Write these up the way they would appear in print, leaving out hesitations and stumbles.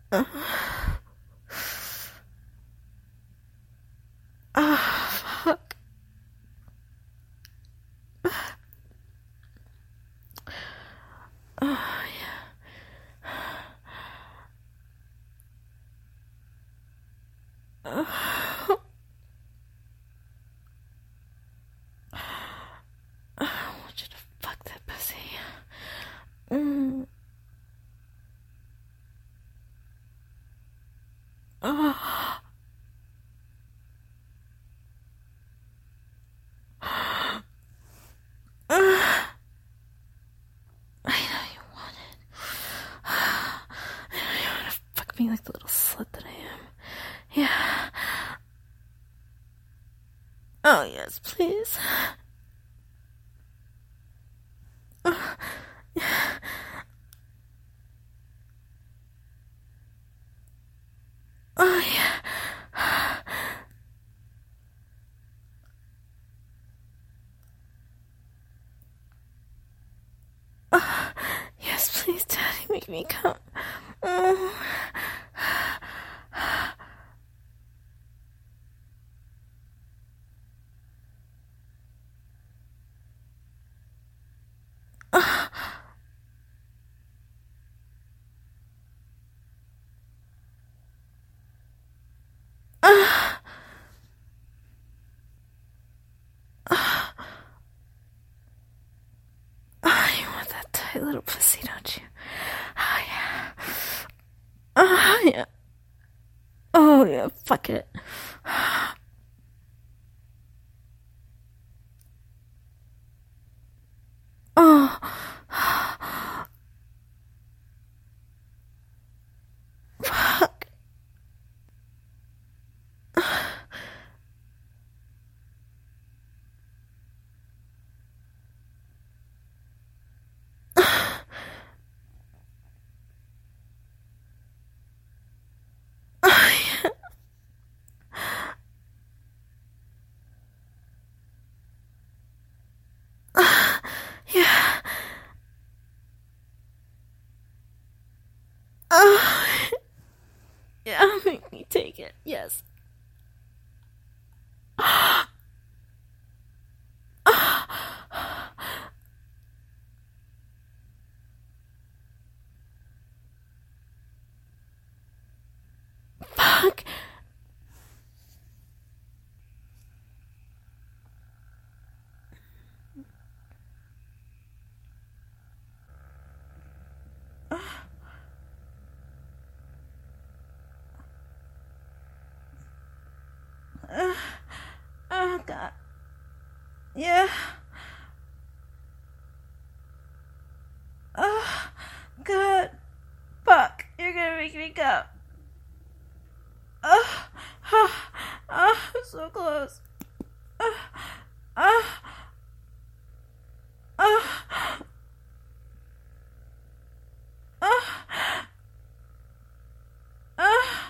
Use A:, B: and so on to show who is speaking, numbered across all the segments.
A: Uh, fuck. I want you to fuck that pussy. Mm. Oh. I know you want it. I know you want to fuck me like the little slut that I am. Yeah. Oh, yes, please. Oh, yeah. Yes, please, Daddy, make me come. Oh. Oh, you want that tight little pussy, don't you? Oh, yeah. Oh, yeah. Oh, yeah, fuck it. Oh. Fuck. Oh, yeah. Yeah. Oh. Yeah, make me take it. Yes. Fuck. Oh, God. Yeah. Oh, God. Fuck. You're gonna make me go. Oh, oh, oh, so close. Oh, oh, oh, oh, oh.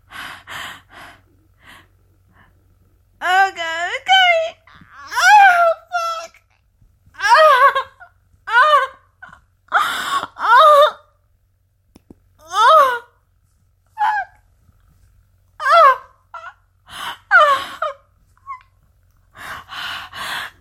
A: Oh, God. Okay. Oh, fuck. Oh, oh, oh, oh, oh, oh.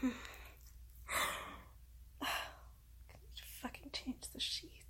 A: Fucking change the sheet.